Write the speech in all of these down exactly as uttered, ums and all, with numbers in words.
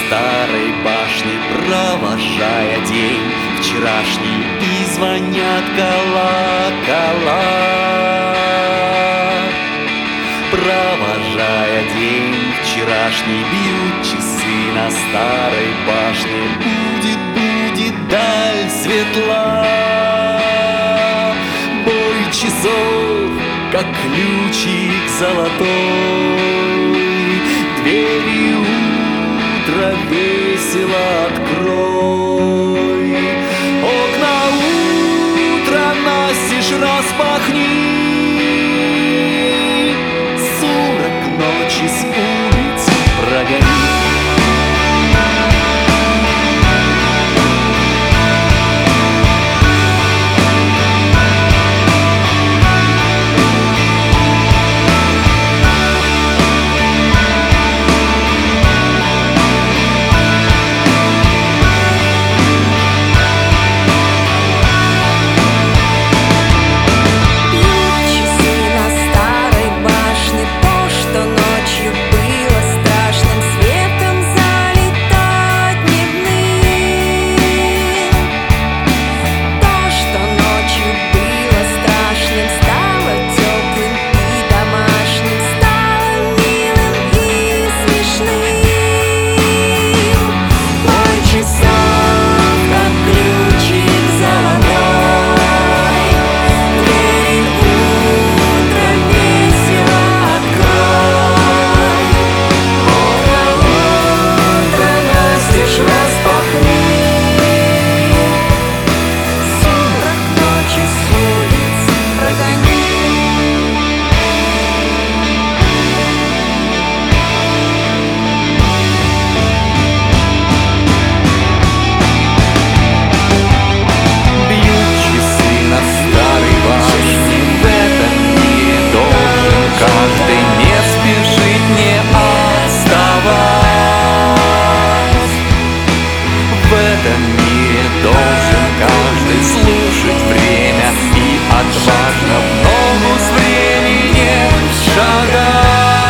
старой башне, провожая день вчерашний, и звонят колокола. Провожая день вчерашний, бьют часы на старой башне. Будет, будет даль светла. Бой часов, как ключик золотой, двери утра весело открой. Окна утра настежь распахни. Сумрак ночи с улиц прогони.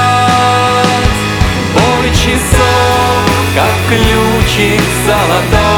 Ключик золотой.